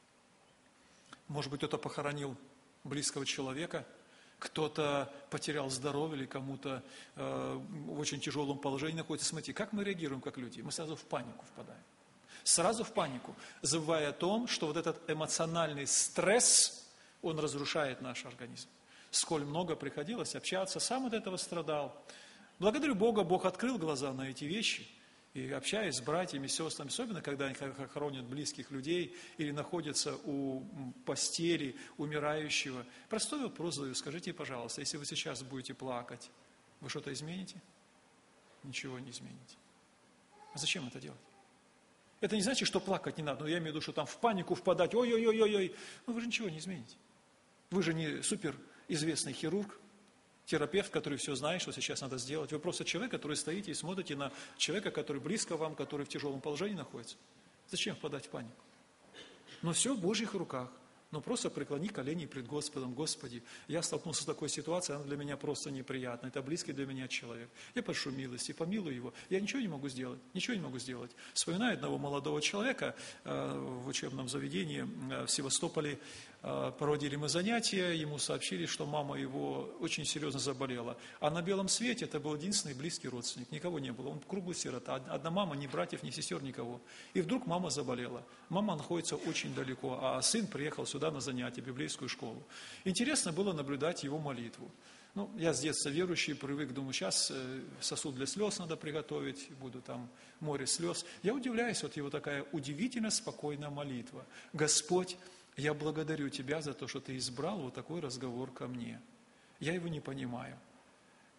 Speaker 1: Может быть, кто-то похоронил близкого человека, кто-то потерял здоровье или кому-то э, в очень тяжелом положении находится. Смотрите, как мы реагируем как люди? Мы сразу в панику впадаем. Сразу в панику, забывая о том, что вот этот эмоциональный стресс, он разрушает наш организм. Сколь много приходилось общаться, сам от этого страдал. Благодарю Бога, Бог открыл глаза на эти вещи. И общаясь с братьями, сестрами, особенно когда они хоронят близких людей или находятся у постели умирающего. Простой вопрос задаю, скажите, пожалуйста, если вы сейчас будете плакать, вы что-то измените? Ничего не измените. А зачем это делать? Это не значит, что плакать не надо, но я имею в виду, что там в панику впадать, ой-ой-ой-ой-ой. Ну вы же ничего не измените. Вы же не супер известный хирург, терапевт, который все знает, что сейчас надо сделать. Вы просто человек, который стоите и смотрите на человека, который близко вам, который в тяжелом положении находится. Зачем впадать в панику? Но все в Божьих руках. Но просто преклони колени пред Господом. Господи, я столкнулся с такой ситуацией, она для меня просто неприятна. Это близкий для меня человек. Я прошу милости, помилуй его. Я ничего не могу сделать, ничего не могу сделать. Вспоминаю одного молодого человека э, в учебном заведении э, в Севастополе. Э, проводили мы занятия, ему сообщили, что мама его очень серьезно заболела. А на белом свете это был единственный близкий родственник. Никого не было. Он круглый сирота. Одна мама, ни братьев, ни сестер, никого. И вдруг мама заболела. Мама находится очень далеко, а сын приехал сюда на занятия, в библейскую школу. Интересно было наблюдать его молитву. Ну, я с детства верующий, привык, думаю, сейчас сосуд для слез надо приготовить, буду там море слез. Я удивляюсь, вот его такая удивительно спокойная молитва. Господь, я благодарю Тебя за то, что Ты избрал вот такой разговор ко мне. Я его не понимаю.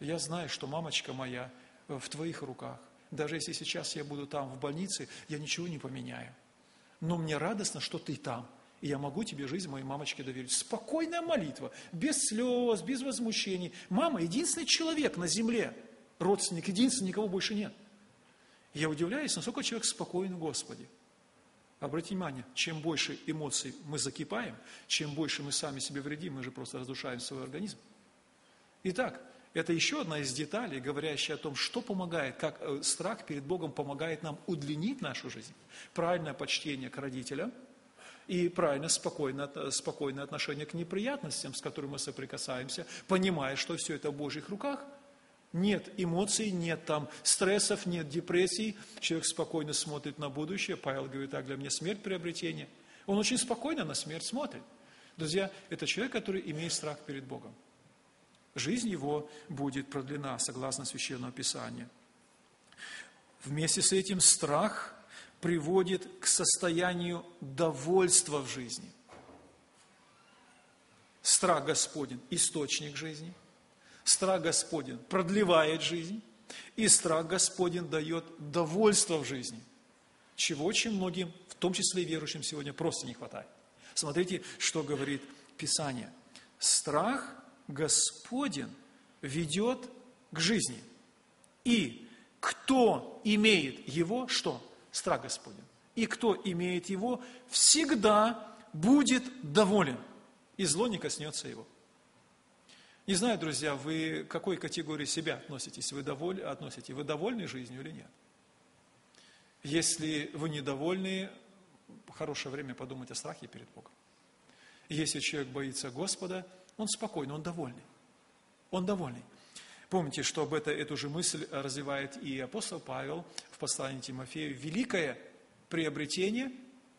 Speaker 1: я знаю, что мамочка моя в Твоих руках. Даже если сейчас я буду там в больнице, я ничего не поменяю. Но мне радостно, что Ты там. И я могу Тебе жизнь моей мамочке доверить. Спокойная молитва, без слез, без возмущений. Мама единственный человек на земле, родственник единственный, никого больше нет. Я удивляюсь, насколько человек спокоен в Господе. Обратите внимание, чем больше эмоций мы закипаем, чем больше мы сами себе вредим, мы же просто разрушаем свой организм. Итак, это еще одна из деталей, говорящая о том, что помогает, как страх перед Богом помогает нам удлинить нашу жизнь. Правильное почтение к родителям и правильное спокойное, спокойное отношение к неприятностям, с которыми мы соприкасаемся, понимая, что все это в Божьих руках. Нет эмоций, нет там стрессов, нет депрессий. Человек спокойно смотрит на будущее. Павел говорит, так, для меня смерть приобретение. Он очень спокойно на смерть смотрит. Друзья, это человек, который имеет страх перед Богом. Жизнь его будет продлена, согласно Священному Писанию. Вместе с этим страх приводит к состоянию довольства в жизни. Страх Господень – источник жизни. Страх Господень продлевает жизнь, и страх Господень дает довольство в жизни, чего очень многим, в том числе и верующим сегодня, просто не хватает. Смотрите, что говорит Писание. Страх Господень ведет к жизни, и кто имеет его, что? Страх Господень. И кто имеет его, всегда будет доволен, и зло не коснется его. Не знаю, друзья, вы к какой категории себя относитесь? Вы доволь, относите? Вы довольны жизнью или нет? Если вы недовольны, хорошее время подумать о страхе перед Богом. Если человек боится Господа, он спокойный, он довольный. Он довольный. Помните, что об это, эту же мысль развивает и апостол Павел в послании Тимофею. Великое приобретение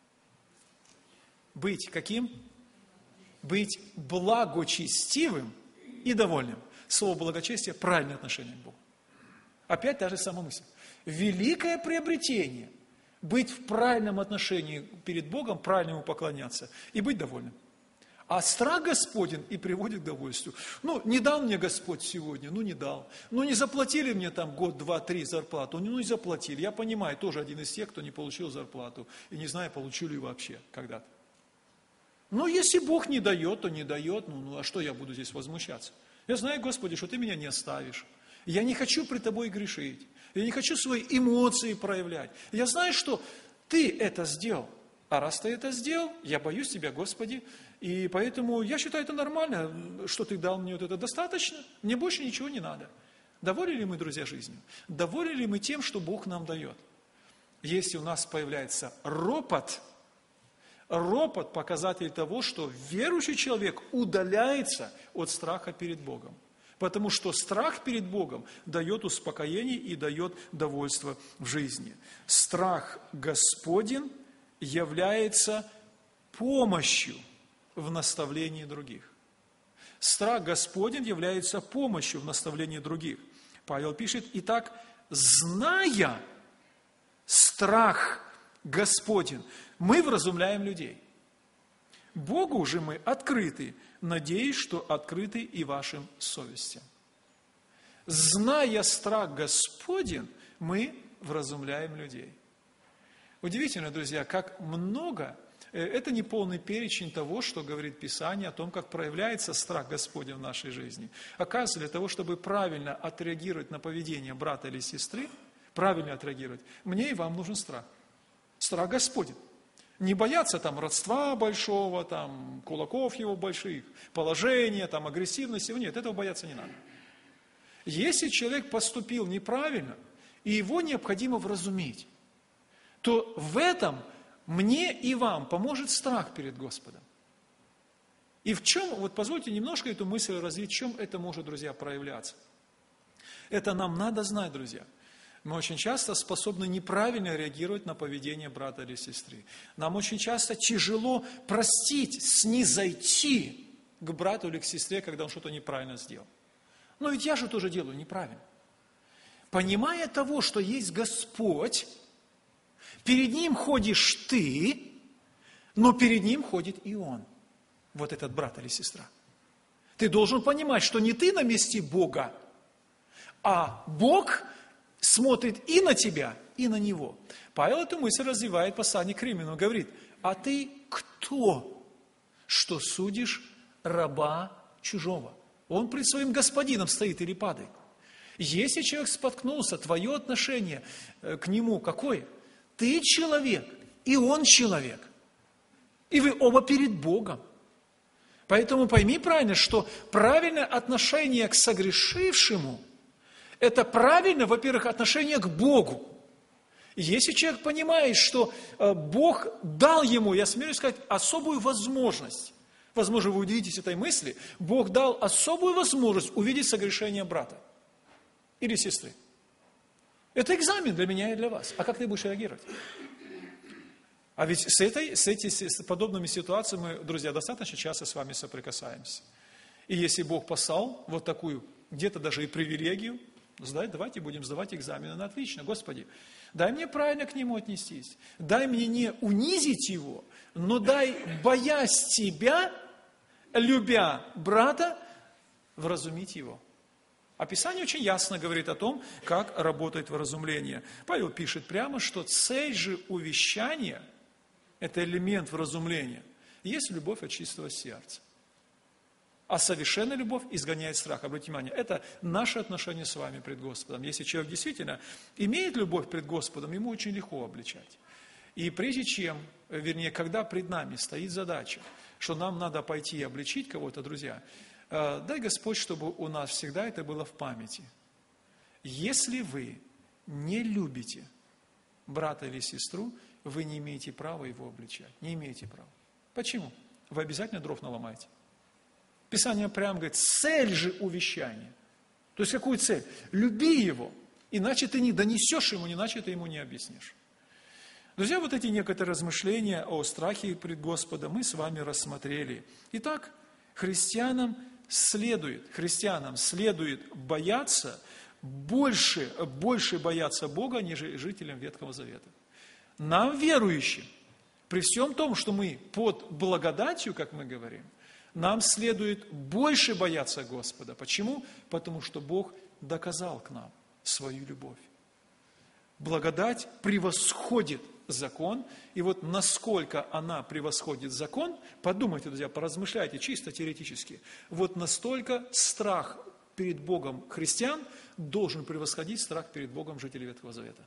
Speaker 1: быть каким? Быть благочестивым и довольным. Слово благочестие – правильное отношение к Богу. Опять та же самая мысль. Великое приобретение – быть в правильном отношении перед Богом, правильно Ему поклоняться и быть довольным. А страх Господень и приводит к довольству. Ну, не дал мне Господь сегодня, ну не дал. Ну, не заплатили мне там год, два, три зарплату, ну не заплатили. Я понимаю, тоже один из тех, кто не получил зарплату. И не знаю, получу ли вообще когда-то. Но если Бог не дает, то не дает, ну, ну а что я буду здесь возмущаться? Я знаю, Господи, что Ты меня не оставишь. Я не хочу пред Тобой грешить. Я не хочу свои эмоции проявлять. Я знаю, что Ты это сделал. А раз Ты это сделал, я боюсь Тебя, Господи. И поэтому я считаю это нормально, что Ты дал мне вот это достаточно. Мне больше ничего не надо. Довольны ли мы, друзья, жизнью? Довольны ли мы тем, что Бог нам дает? Если у нас появляется ропот, ропот – показатель того, что верующий человек удаляется от страха перед Богом. Потому что страх перед Богом дает успокоение и дает довольство в жизни. Страх Господень является помощью в наставлении других. Страх Господень является помощью в наставлении других. Павел пишет, итак, зная страх Господень, мы вразумляем людей. Богу же мы открыты, надеюсь, что открыты и вашим совестям. Зная страх Господень, мы вразумляем людей. Удивительно, друзья, как много, это не полный перечень того, что говорит Писание о том, как проявляется страх Господень в нашей жизни. Оказывается, для того, чтобы правильно отреагировать на поведение брата или сестры, правильно отреагировать, мне и вам нужен страх. Страх Господень. Не бояться там родства большого, там кулаков его больших, положения, там агрессивности. Нет, этого бояться не надо. Если человек поступил неправильно, и его необходимо вразумить, то в этом мне и вам поможет страх перед Господом. И в чем, вот позвольте немножко эту мысль развить, в чем это может, друзья, проявляться. Это нам надо знать, друзья. Мы очень часто способны неправильно реагировать на поведение брата или сестры. Нам очень часто тяжело простить, снизойти к брату или к сестре, когда он что-то неправильно сделал. Но ведь я же тоже делаю неправильно. Понимая того, что есть Господь, перед Ним ходишь ты, но перед Ним ходит и Он, вот этот брат или сестра. Ты должен понимать, что не ты на месте Бога, а Бог смотрит и на тебя, и на него. Павел эту мысль развивает в послании к Римлянам, говорит: а ты кто, что судишь раба чужого? Он пред своим господином стоит или падает. Если человек споткнулся, твое отношение к нему какое? Ты человек, и он человек. И вы оба перед Богом. Поэтому пойми правильно, что правильное отношение к согрешившему – это правильно, во-первых, отношение к Богу. Если человек понимает, что Бог дал ему, я смею сказать, особую возможность, возможно, вы удивитесь этой мысли, Бог дал особую возможность увидеть согрешение брата или сестры. Это экзамен для меня и для вас. А как ты будешь реагировать? А ведь с, этой, с, эти, с подобными ситуациями мы, друзья, достаточно часто с вами соприкасаемся. И если Бог послал вот такую, где-то даже и привилегию, сдать, давайте будем сдавать экзамены на отлично. Господи, дай мне правильно к нему отнестись. Дай мне не унизить его, но дай, боясь тебя, любя брата, вразумить его. А Писание очень ясно говорит о том, как работает вразумление. Павел пишет прямо, что цель же увещания – это элемент вразумления. Есть любовь от чистого сердца. А совершенная любовь изгоняет страх. Обратите внимание, это наше отношение с вами пред Господом. Если человек действительно имеет любовь пред Господом, ему очень легко обличать. И прежде чем, вернее, когда пред нами стоит задача, что нам надо пойти и обличить кого-то, друзья, дай Господь, чтобы у нас всегда это было в памяти. Если вы не любите брата или сестру, вы не имеете права его обличать. Не имеете права. Почему? Вы обязательно дров наломаете. Писание прямо говорит, цель же увещания. То есть какую цель? Люби его, иначе ты не донесешь ему, иначе ты ему не объяснишь. Друзья, вот эти некоторые размышления о страхе пред Господом мы с вами рассмотрели. Итак, христианам следует, христианам следует бояться, больше, больше бояться Бога, нежели жителям Ветхого Завета. Нам, верующим, при всем том, что мы под благодатью, как мы говорим, нам следует больше бояться Господа. Почему? Потому что Бог доказал к нам свою любовь. Благодать превосходит закон, и вот насколько она превосходит закон, подумайте, друзья, поразмышляйте чисто теоретически, вот настолько страх перед Богом христиан должен превосходить страх перед Богом жителей Ветхого Завета.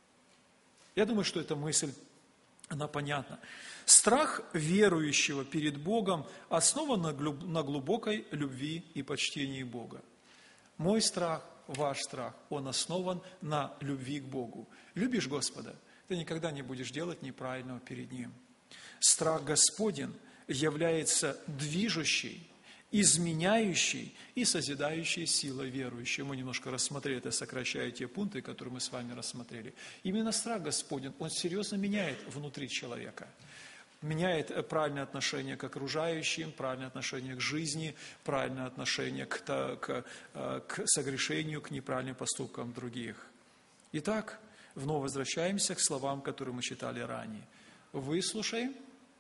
Speaker 1: Я думаю, что эта мысль, она понятна. Страх верующего перед Богом основан на глубокой любви и почтении Бога. Мой страх, ваш страх, он основан на любви к Богу. Любишь Господа, ты никогда не будешь делать неправильного перед Ним. Страх Господень является движущей, изменяющей и созидающей силой верующего. Мы немножко рассмотрели это, сокращая те пункты, которые мы с вами рассмотрели. Именно страх Господень, он серьезно меняет внутри человека. Меняет правильное отношение к окружающим, правильное отношение к жизни, правильное отношение к, к, к согрешению, к неправильным поступкам других. Итак, вновь возвращаемся к словам, которые мы читали ранее. Выслушаем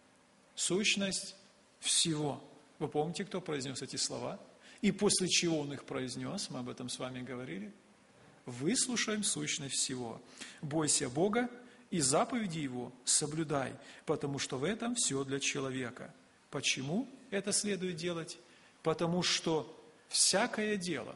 Speaker 1: сущность всего. Вы помните, кто произнес эти слова? И после чего он их произнес, мы об этом с вами говорили. Выслушаем сущность всего. Бойся Бога и заповеди Его соблюдай, потому что в этом все для человека. Почему это следует делать? Потому что всякое дело,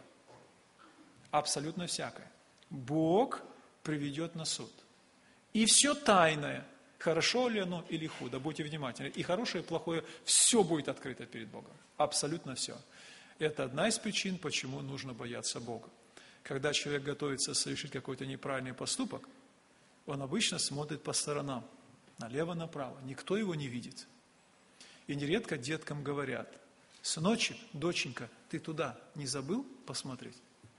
Speaker 1: абсолютно всякое, Бог приведет на суд. И все тайное, хорошо ли оно или худо, будьте внимательны. И хорошее, и плохое, все будет открыто перед Богом. Абсолютно все. Это одна из причин, почему нужно бояться Бога. Когда человек готовится совершить какой-то неправильный поступок, он обычно смотрит по сторонам, налево-направо. Никто его не видит. И нередко деткам говорят: сыночек, доченька, ты туда не забыл посмотреть?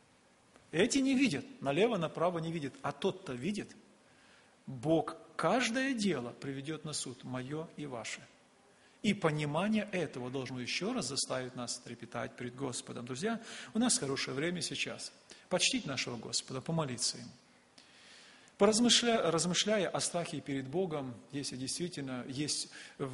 Speaker 1: Эти не видят, налево-направо не видят, а тот-то видит. Бог каждое дело приведет на суд, мое и ваше. И понимание этого должно еще раз заставить нас трепетать перед Господом. Друзья, у нас хорошее время сейчас. Почтить нашего Господа, помолиться Ему. Поразмышляя, размышляя о страхе перед Богом, если действительно есть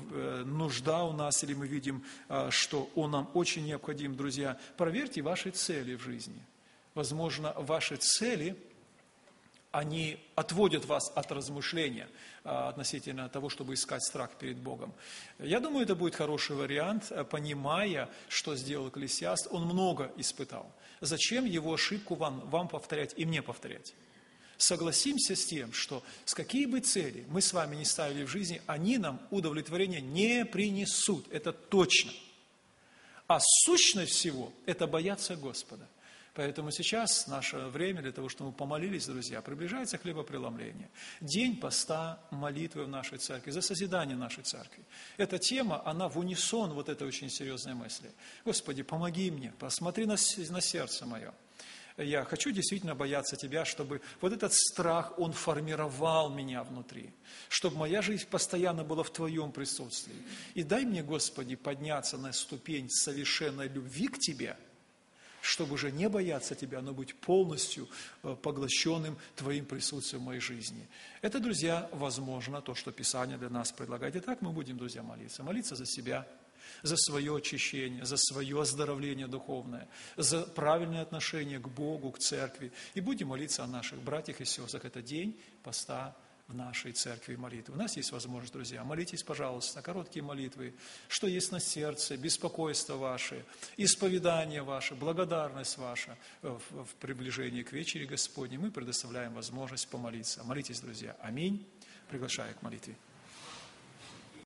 Speaker 1: нужда у нас, или мы видим, что Он нам очень необходим, друзья, проверьте ваши цели в жизни. Возможно, ваши цели, они отводят вас от размышления а, относительно того, чтобы искать страх перед Богом. Я думаю, это будет хороший вариант, понимая, что сделал Экклесиаст, он много испытал. Зачем его ошибку вам, вам повторять и мне повторять? Согласимся с тем, что с какие бы цели мы с вами не ставили в жизни, они нам удовлетворения не принесут, это точно. А сущность всего – это бояться Господа. Поэтому сейчас наше время для того, чтобы мы помолились, друзья, приближается хлебопреломление. День поста, молитвы в нашей церкви, за созидание нашей церкви. Эта тема, она в унисон вот этой очень серьезной мысли. Господи, помоги мне, посмотри на, на сердце мое. Я хочу действительно бояться Тебя, чтобы вот этот страх, он формировал меня внутри, чтобы моя жизнь постоянно была в Твоем присутствии. И дай мне, Господи, подняться на ступень совершенной любви к Тебе, чтобы уже не бояться Тебя, но быть полностью поглощенным Твоим присутствием в моей жизни. Это, друзья, возможно, то, что Писание для нас предлагает. Итак, мы будем, друзья, молиться. Молиться за себя, за свое очищение, за свое оздоровление духовное, за правильное отношение к Богу, к церкви. И будем молиться о наших братьях и сестрах. Это день поста в нашей церкви молитвы. У нас есть возможность, друзья, молитесь, пожалуйста, короткие молитвы, что есть на сердце, беспокойство ваше, исповедание ваше, благодарность ваша в, в приближении к вечере Господней. Мы предоставляем возможность помолиться. Молитесь, друзья. Аминь. Приглашаю к молитве.